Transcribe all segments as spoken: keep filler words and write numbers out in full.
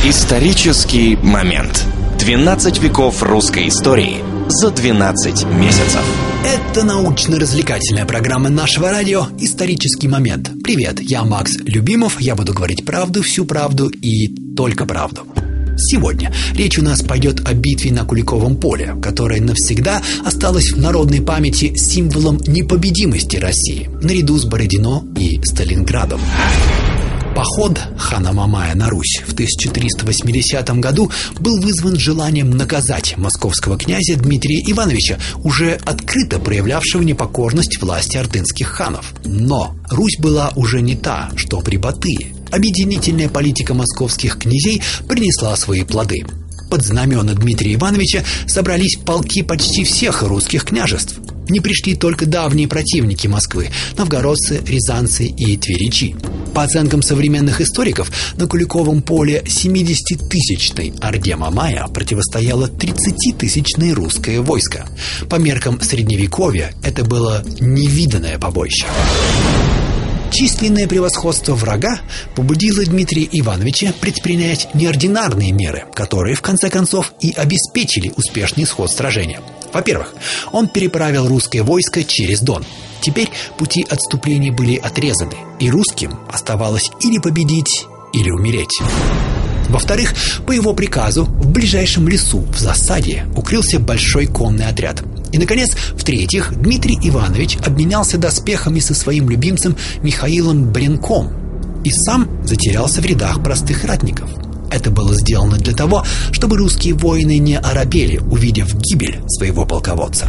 Исторический момент. двенадцать веков русской истории за двенадцать месяцев. Это научно-развлекательная программа нашего радио «Исторический момент». Привет, я Макс Любимов, я буду говорить правду, всю правду и только правду. Сегодня речь у нас пойдет о битве на Куликовом поле, которая навсегда осталась в народной памяти символом непобедимости России, наряду с Бородино и Сталинградом. Поход хана Мамая на Русь в тысяча триста восьмидесятом году был вызван желанием наказать московского князя Дмитрия Ивановича, уже открыто проявлявшего непокорность власти ордынских ханов. Но Русь была уже не та, что при Батыя. Объединительная политика московских князей принесла свои плоды. Под знамена Дмитрия Ивановича собрались полки почти всех русских княжеств. Не пришли только давние противники Москвы – новгородцы, рязанцы и тверичи. По оценкам современных историков, на Куликовом поле семидесятитысячной орде Мамая противостояло тридцатитысячное русское войско. По меркам Средневековья это было невиданное побоище. Численное превосходство врага побудило Дмитрия Ивановича предпринять неординарные меры, которые, в конце концов, и обеспечили успешный исход сражения. Во-первых, он переправил русское войско через Дон. Теперь пути отступления были отрезаны, и русским оставалось или победить, или умереть. Во-вторых, по его приказу в ближайшем лесу в засаде укрылся большой конный отряд. И, наконец, в-третьих, Дмитрий Иванович обменялся доспехами со своим любимцем Михаилом Бренком и сам затерялся в рядах простых ратников. Это было сделано для того, чтобы русские воины не оробели, увидев гибель своего полководца.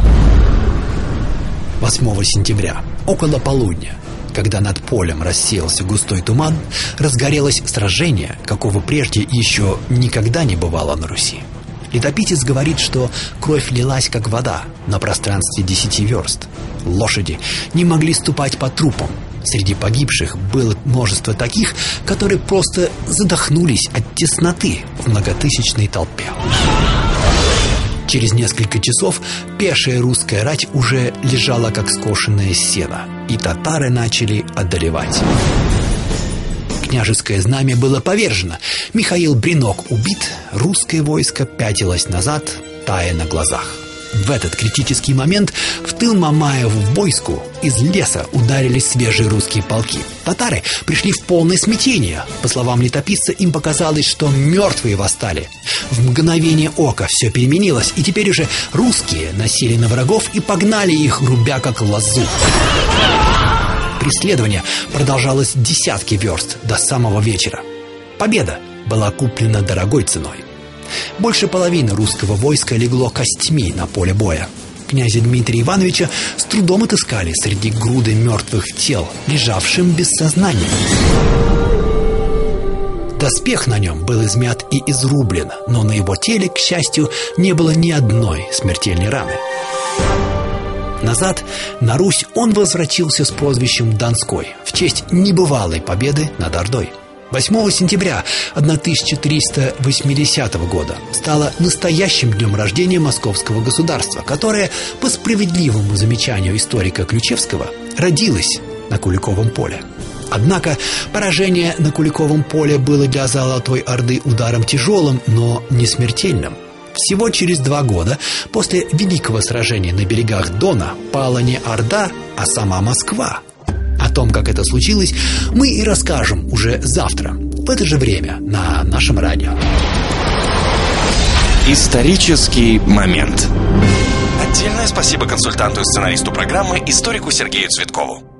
восьмого сентября, около полудня, когда над полем рассеялся густой туман, разгорелось сражение, какого прежде еще никогда не бывало на Руси. Летописец говорит, что кровь лилась, как вода, на пространстве десяти верст. Лошади не могли ступать по трупам. Среди погибших было множество таких, которые просто задохнулись от тесноты в многотысячной толпе. Через несколько часов пешая русская рать уже лежала, как скошенное сено, и татары начали одолевать. Княжеское знамя было повержено, Михаил Бренок убит, русское войско пятилось назад, тая на глазах. В этот критический момент в тыл Мамаеву войску из леса ударили свежие русские полки. Татары пришли в полное смятение. По словам летописца, им показалось, что мертвые восстали. В мгновение ока все переменилось, и теперь уже русские насели на врагов и погнали их, рубя как лозу. Преследование продолжалось десятки верст до самого вечера. Победа была куплена дорогой ценой. Больше половины русского войска легло костьми на поле боя. Князя Дмитрия Ивановича с трудом отыскали среди груды мертвых тел, лежавшим без сознания. Доспех на нем был измят и изрублен, но на его теле, к счастью, не было ни одной смертельной раны. Назад, на Русь, он возвратился с прозвищем Донской в честь небывалой победы над Ордой. восьмого сентября тысяча триста восьмидесятого года стало настоящим днем рождения московского государства, которое, по справедливому замечанию историка Ключевского, родилось на Куликовом поле. Однако поражение на Куликовом поле было для Золотой Орды ударом тяжелым, но не смертельным. Всего через два года после великого сражения на берегах Дона пала не Орда, а сама Москва. О том, как это случилось, мы и расскажем уже завтра, в это же время, на нашем радио. Исторический момент. Отдельное спасибо консультанту и сценаристу программы, историку Сергею Цветкову.